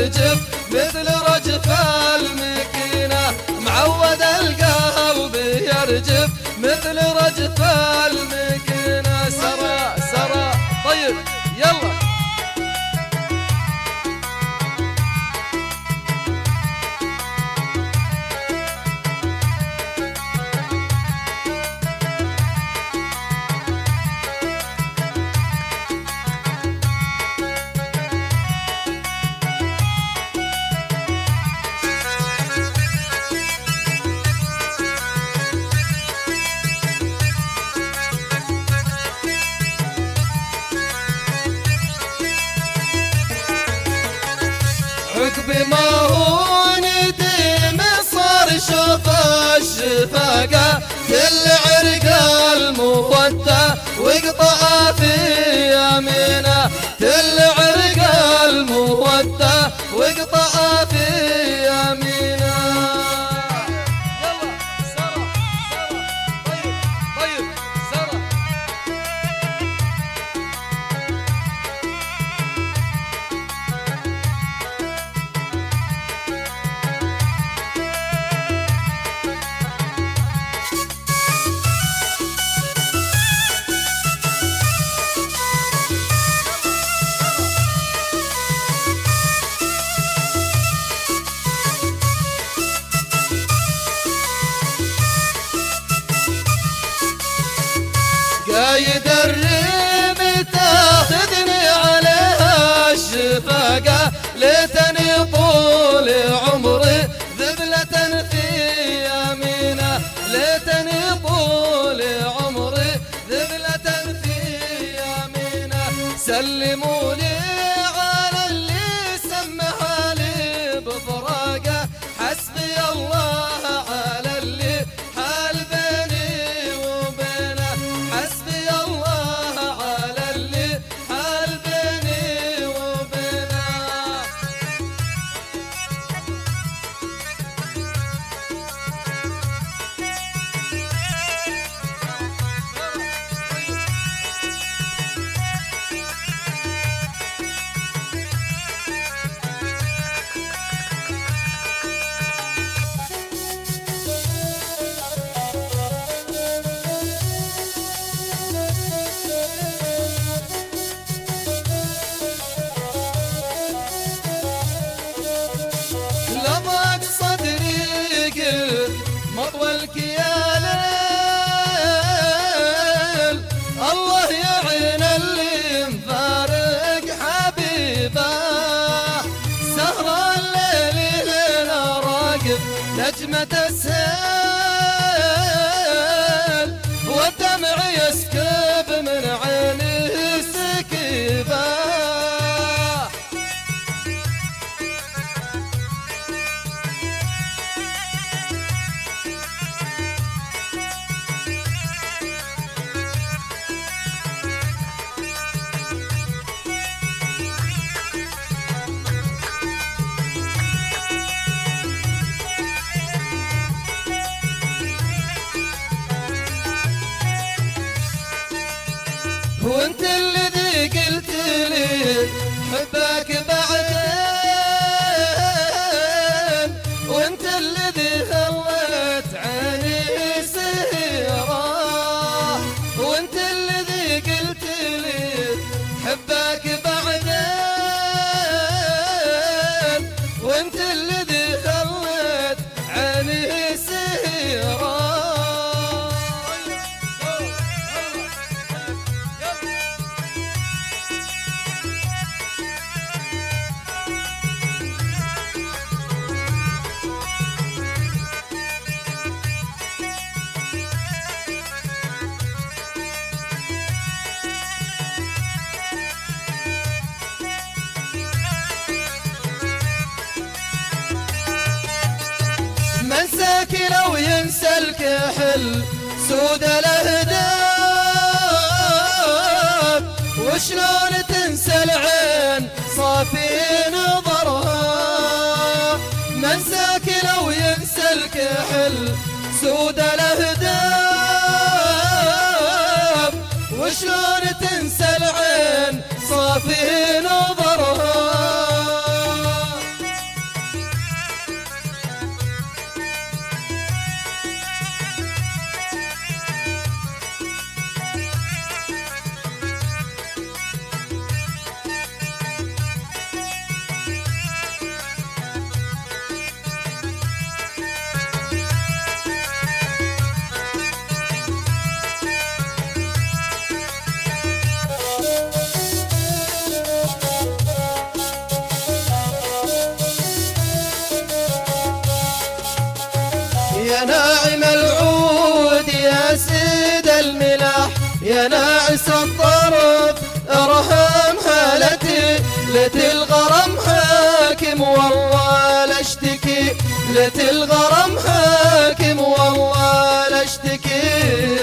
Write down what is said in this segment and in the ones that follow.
يرجف مثل رجف المكينة، معود القلب يرجف مثل رجف المكينة. سرى سرى طيب يلا. عقب ما هو ندم صار شوف الشفاقة، كل عرق المودة واقطع في يمينه، كل عرق المودة واقطع في يمينه. يلا سرى سرى طيب طيب سرى. قايد الريم تاخذني عليها الشفاقة، ليتني طول عمري ذبلة في يمينه، ليتني طول عمري ذبلة في يمينه. سلموا لي على اللي سمح لي بفراقه، حسبي الله على اللي حال بيني وبينه، حسبي الله على اللي حال بيني وبينه. لضاق صدري قلت مطولك يا ليل، الله يعين اللي مفارق حبيبه، سهر الليل لنا راقب نجمة السيل، والدمع يسكب من عيني سكيبه. وانت الذي قلت لي حبك بعدين، وانت الذي خلت عيني سهرة، وانت الذي قلت لي حبك بعدين، وانت الذي خلت عيني سهرة. منساك لو ينسى الكحل سود الاهداف، وشلون تنسى العين صافي نظرها. منساك لو ينسى الكحل سود الاهداف، وشلون تنسى العين صافي نظرها. يا ناعم العود يا سيد الملاح، يا ناعس الطرف ارحم حالتي، لتي الغرام حاكم والله لا اشتكي، لتي الغرام حاكم والله لا اشتكي.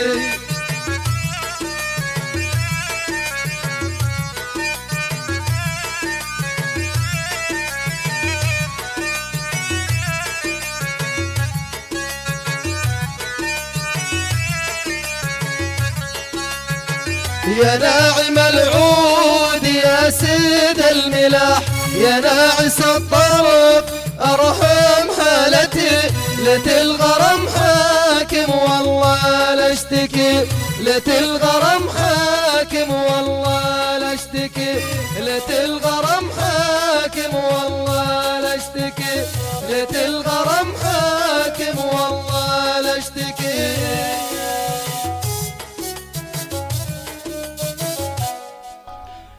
يا ناعم العود يا سيد الملاح، يا ناعس الطرف ارحم حالتي، لتي الغرام حاكم والله لا اشتكي، لتي الغرام حاكم والله لا اشتكي، لتي الغرام حاكم والله لا اشتكي، لتي الغرام حاكم والله لا اشتكي.